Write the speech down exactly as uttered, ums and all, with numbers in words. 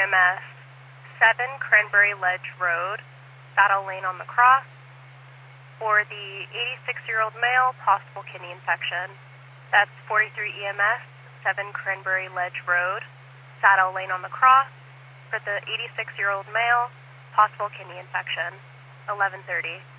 M S, seven Cranberry Ledge Road, Saddle Lane on the Cross. For the eighty-six-year-old male, possible kidney infection. That's forty-three E M S, seven Cranberry Ledge Road, Saddle Lane on the Cross. For the eighty-six-year-old male, possible kidney infection, eleven thirty.